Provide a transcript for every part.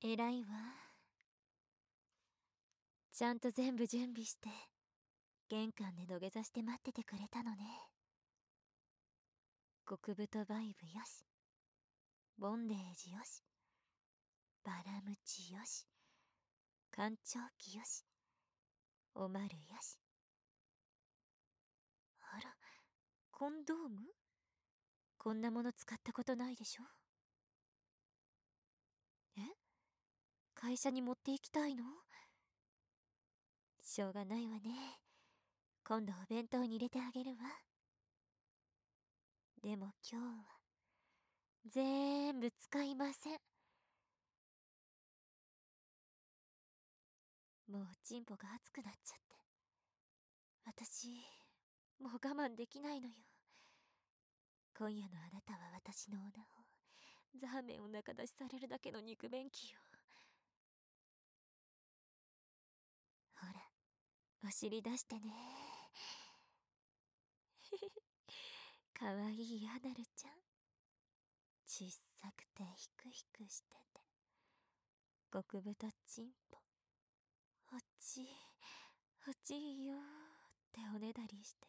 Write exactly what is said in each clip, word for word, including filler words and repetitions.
偉いわ。ちゃんと全部準備して玄関で土下座して待っててくれたのね。極太バイブよし、ボンデージよし、バラムチよし、干潮機よし、おまるよし。あら、コンドーム？こんなもの使ったことないでしょ。え？会社に持って行きたいの？しょうがないわね。今度お弁当に入れてあげるわ。でも今日は全部使いません。もうチンポが熱くなっちゃって、私もう我慢できないのよ。今夜のあなたは私のオナホ、ザーメンを中出しされるだけの肉便器よ。ほら、お尻出してね。かわいいアナルちゃん。小さくてヒクヒクしてて、極太チンポ、ほっちほっちいよっておねだりしてる。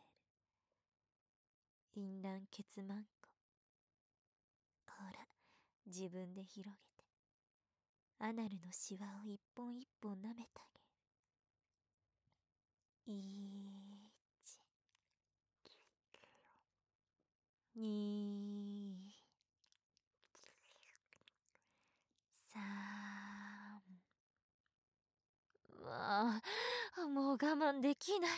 淫乱ケツマンコ。ほら、自分で広げてアナルのシワを一本一本舐めてあげる。いち、に、さん。まあ、もう我慢できない。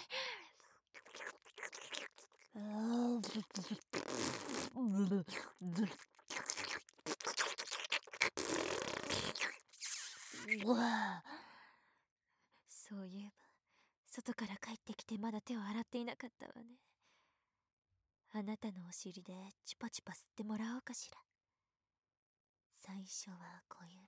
そういえば外から帰ってきてまだ手を洗っていなかったわね。あなたのお尻でチュパチュパ吸ってもらおうかしら。最初は小指。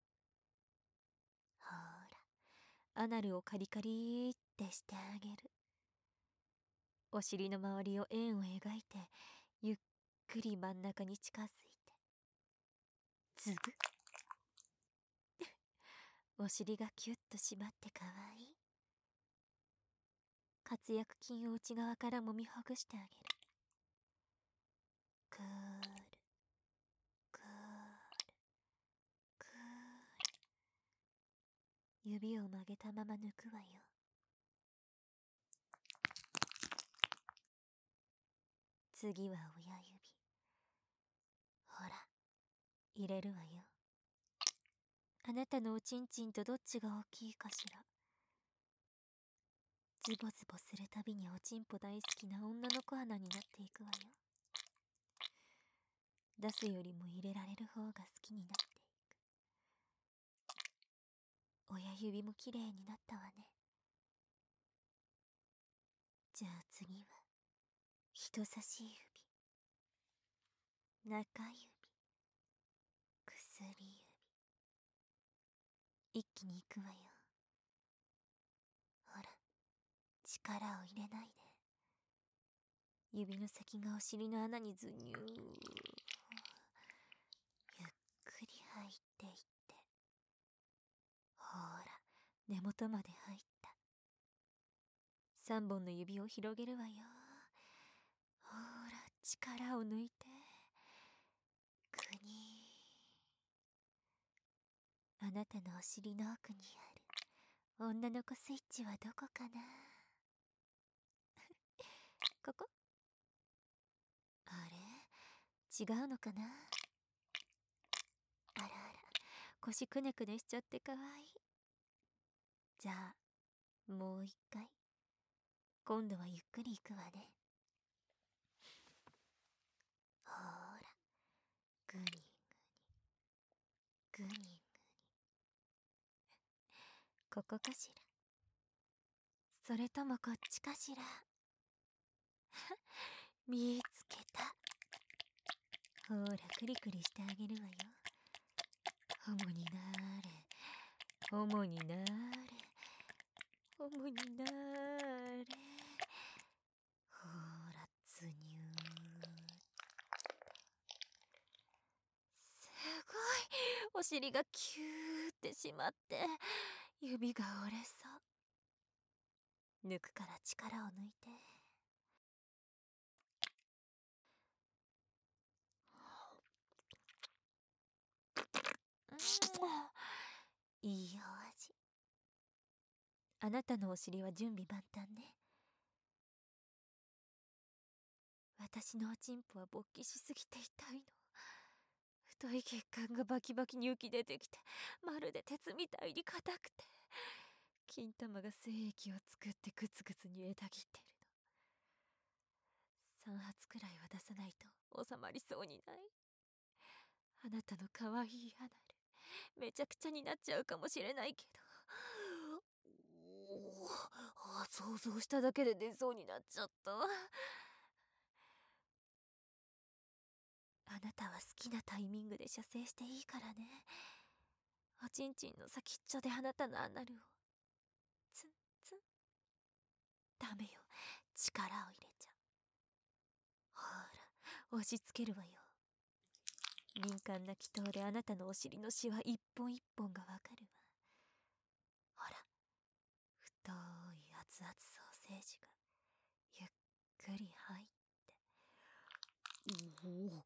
ほら、アナルをカリカリってしてあげる。お尻の周りを円を描いてゆっくり真ん中に近づいて、ズグッお尻がキュッと締まってかわいい。活躍筋を内側から揉みほぐしてあげる。クールクールクール。指を曲げたまま抜くわよ。次は親指。ほら、入れるわよ。あなたのおちんちんとどっちが大きいかしら。ズボズボするたびにおちんぽ大好きな女の子穴になっていくわよ。出すよりも入れられる方が好きになっていく。親指もきれいになったわね。じゃあ次は人差し指、中指、薬指。一気にいくわよ。ほら、力を入れないで。指の先がお尻の穴にズニュー。ゆっくり入っていって、ほら、根元まで入った。三本の指を広げるわよ。ほら、力を抜いて。くに。あなたのお尻の奥にある女の子スイッチはどこかな。ここ？あれ？違うのかな。あらあら、腰くねくねしちゃってかわいい。じゃあもう一回。今度はゆっくりいくわね。ほーら、ぐにぐにぐにぐに。ここかしら、それともこっちかしら。見つけた。ほーら、クリクリしてあげるわよ。ホモになーれ、ホモになーれ、ホモになーれ。ほーら、つにゅー。すごい、お尻がキューってしまって指が折れそう。抜くから力を抜いて。うん、いいお味。あなたのお尻は準備万端ね。私のおちんぽは勃起しすぎて痛いの。太い血管がバキバキに浮き出てきて、まるで鉄みたいに硬くて、金玉が精液を作ってグツグツに枝切ってるの。さん発くらいは出さないと収まりそうにない。あなたの可愛いアナル、めちゃくちゃになっちゃうかもしれないけど、おあ、想像しただけで出そうになっちゃった。あなたは好きなタイミングで射精していいからね。おちんちんの先っちょであなたのアナルをツンツン。ダメよ、力を入れちゃう。ほら、押し付けるわよ。敏感な気筒であなたのお尻のシワ一本一本がわかるわ。ほら、太い熱々ソーセージがゆっくり入って。おお、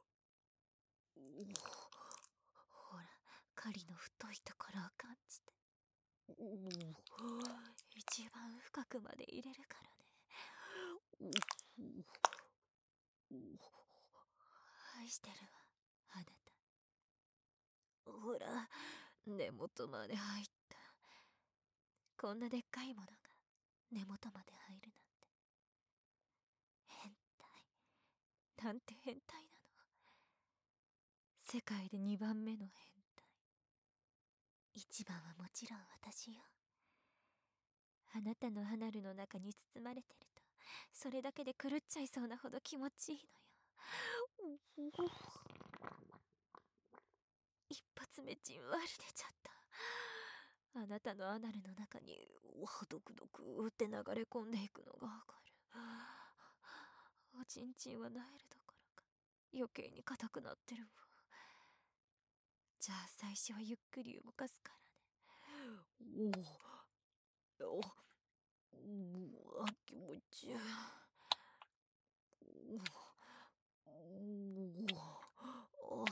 ほら、狩りの太いところを感じて。おお、一番深くまで入れるからね。おお、愛してるわ、あなた。ほら、根元まで入った。こんなでっかいものが根元まで入るなんて。変態。なんて変態なの。世界でにばんめの変態。一番はもちろん私よ。あなたのアナルの中に包まれてると、それだけで狂っちゃいそうなほど気持ちいいのよ。一発目じんわり出ちゃった。あなたのアナルの中にドクドクって流れ込んでいくのがわかる。おちんちんはなえるどころか余計に硬くなってるわ。じゃあ最初はゆっくり動かすからね。おお、おお、気持ちいい。おお、おお、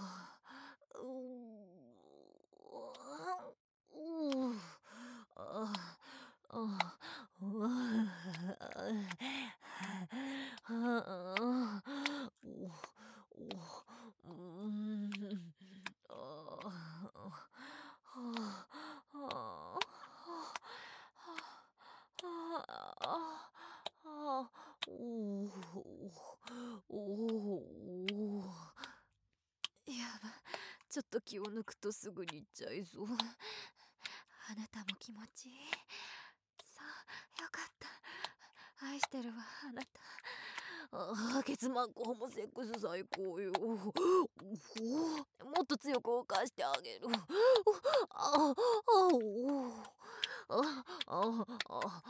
やば、ちょっと気を抜くとすぐに行っちゃいそう。あなたも気持ちいい。さあ、よかった。愛してるわ、あなた。ああ、ケツマンコホモセックス最高よ。もっと強く動かしてあげる。ああ、あおああ、ああ、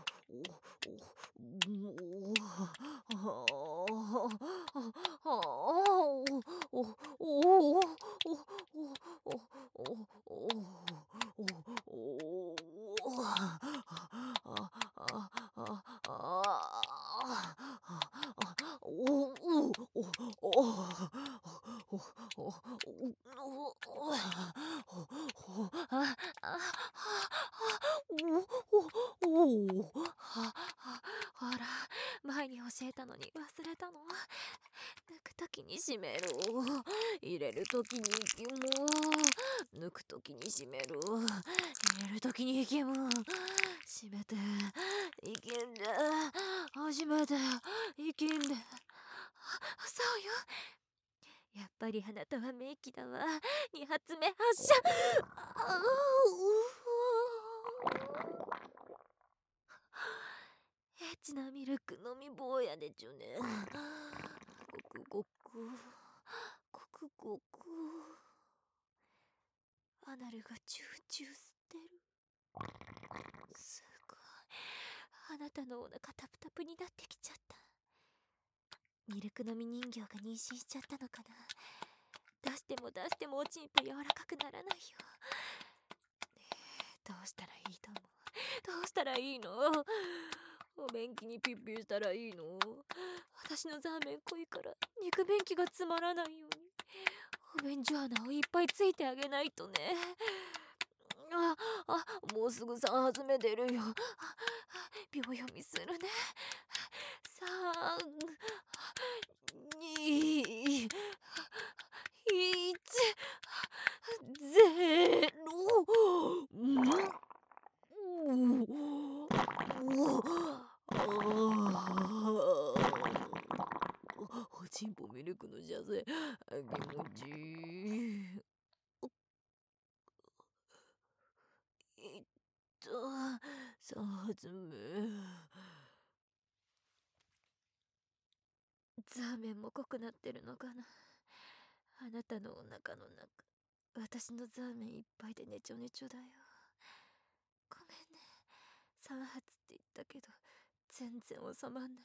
ほら、前に教えたのに忘れたの。抜くときに閉める。入れるときに息む。抜くときに閉める。入れるときに息む。閉めて、息んで。閉めて、息んで。そうよ。やっぱりあなたは名機だわ。二発目発射。あエッチなミルク飲み坊やでちゅね。ごくごくごくごくアナルがチューチュー吸ってる。すごい、あなたのお腹タプタプになってきちゃった。ミルク飲み人形が妊娠しちゃったのかな。出しても出してもおちんぽ柔らかくならないよ。 どうしたらいいと思う？どうしたらいいの？お便器にピッピしたらいいの？私のザーメン濃いから肉便器が詰まらないようにお便所穴をいっぱいついてあげないとね。あ、あ、もうすぐさん発目出るよ。あ、秒読みするね。さん、に、いち、ゼロ。うんおちんぽミルクのジャズ気持ちいい。えっとさん発目。ザーメンも濃くなってるのかな。あなたのお腹の中、私のザーメンいっぱいでねちょねちょだよ。ごめんね、さん発って言ったけど全然収まんないの。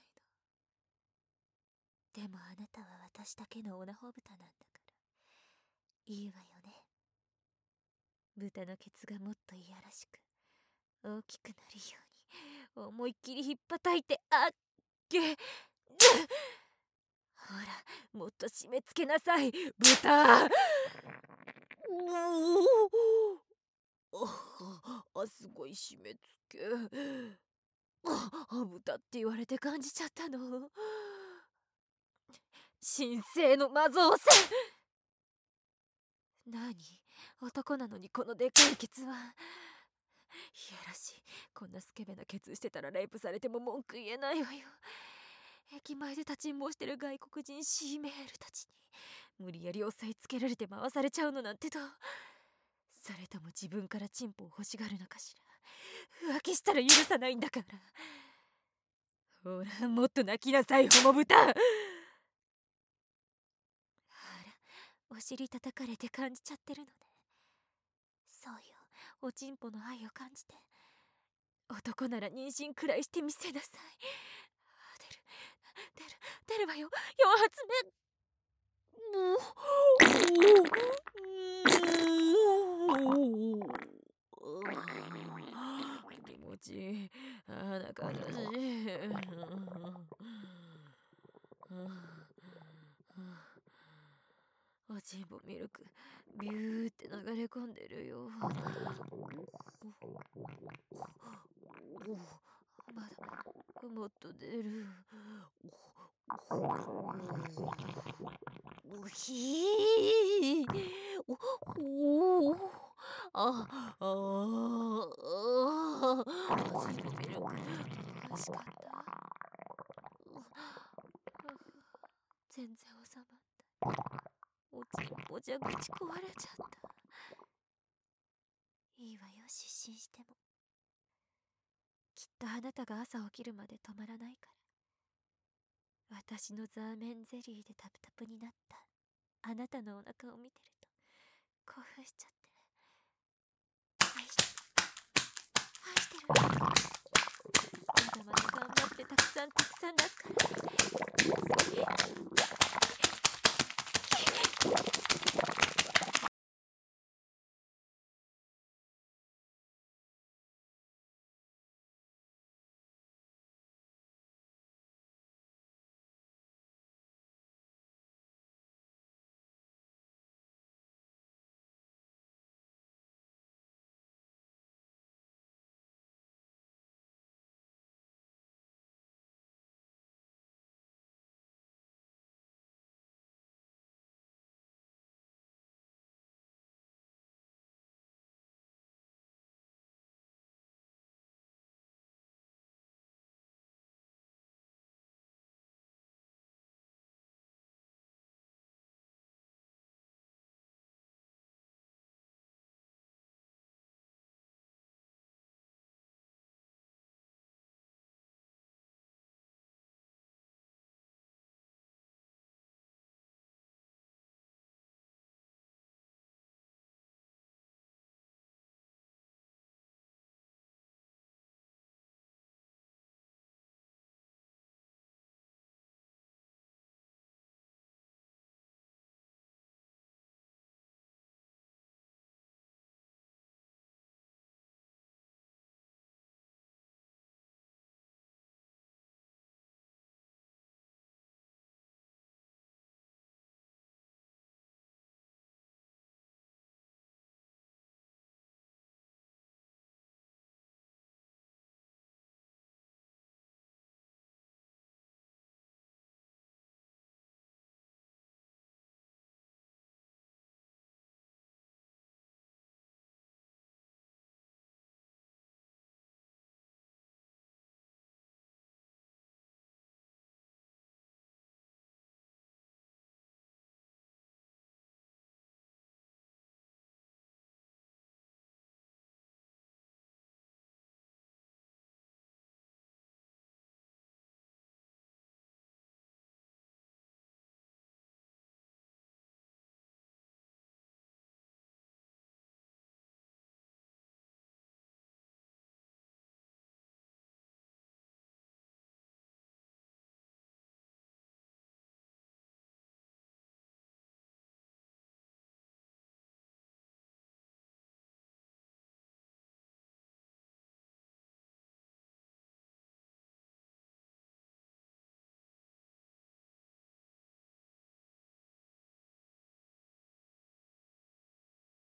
でもあなたは私だけのオナホ豚なんだからいいわよね。豚のケツがもっといやらしく大きくなるように思いっきりひっぱたいてあっげほら、もっと締め付けなさい豚。あ、すごい締め付け。あ、豚って言われて感じちゃったの。神聖の魔造さ。何、男なのにこのでかいケツは。いやらしい、こんなスケベなケツしてたらレイプされても文句言えないわよ。駅前で立ちんぼしてる外国人シーメールたちに無理やり押さえつけられて回されちゃうのなんてどう？それとも自分からチンポを欲しがるのかしら。浮気したら許さないんだから。ほら、もっと泣きなさいホモ豚。ほら、お尻叩かれて感じちゃってるのね。そうよ、おちんぽの愛を感じて。男なら妊娠くらいしてみせなさい。出る出る出るわよ、よん発目。気持ちいい。あ、中だし。おちんぽミルクビューって流れ込んでるよ。まだもっと出る。おひーおおああああ初めてミルク美味しかった。全然収まった。おちんぽじゃ口壊れちゃった。いいわよ、失神しても。きっとあなたが朝起きるまで止まらないから。私のザーメンゼリーでタプタプになったあなたのお腹を見てると興奮しちゃって。愛して愛してる。まだまだ頑張ってたくさんたくさん出すから。